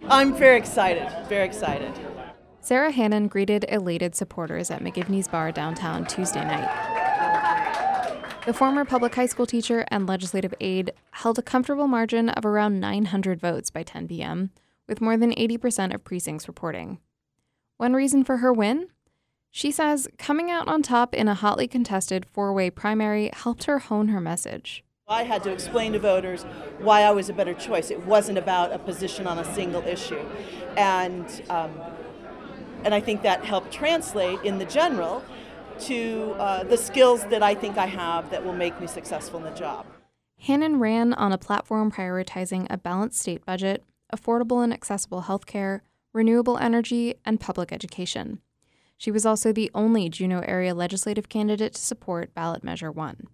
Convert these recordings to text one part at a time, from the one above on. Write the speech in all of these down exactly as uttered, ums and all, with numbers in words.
I'm very excited, very excited. Sarah Hannon greeted elated supporters at McGivney's Bar downtown Tuesday night. The former public high school teacher and legislative aide held a comfortable margin of around nine hundred votes by ten p.m., with more than eighty percent of precincts reporting. One reason for her win? She says coming out on top in a hotly contested four-way primary helped her hone her message. I had to explain to voters why I was a better choice. It wasn't about a position on a single issue. And, um, and I think that helped translate in the general to uh, the skills that I think I have that will make me successful in the job. Hannon ran on a platform prioritizing a balanced state budget, affordable and accessible health care, renewable energy, and public education. She was also the only Juneau area legislative candidate to support ballot measure one.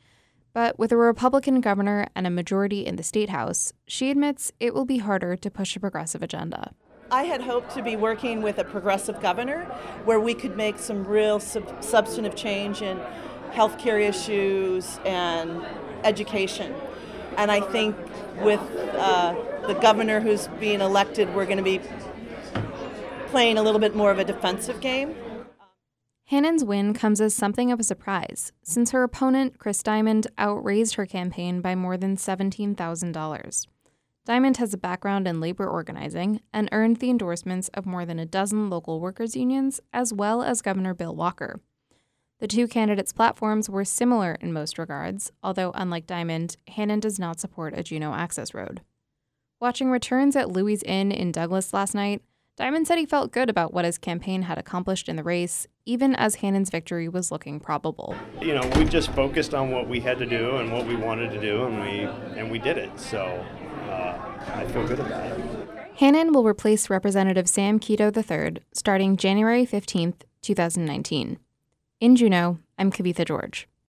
But with a Republican governor and a majority in the State House, she admits it will be harder to push a progressive agenda. I had hoped to be working with a progressive governor where we could make some real sub- substantive change in healthcare issues and education. And I think with uh, the governor who's being elected, we're going to be playing a little bit more of a defensive game. Hannon's win comes as something of a surprise, since her opponent, Chris Diamond, outraised her campaign by more than seventeen thousand dollars. Diamond has a background in labor organizing and earned the endorsements of more than a dozen local workers' unions, as well as Governor Bill Walker. The two candidates' platforms were similar in most regards, although unlike Diamond, Hannon does not support a Juneau access road. Watching returns at Louis Inn in Douglas last night, Diamond said he felt good about what his campaign had accomplished in the race, even as Hannon's victory was looking probable. You know, we just focused on what we had to do and what we wanted to do, and we and we did it. So uh, I feel good about it. Hannon will replace Representative Sam Kito the third starting January fifteenth, twenty nineteen. In Juneau, I'm Kavitha George.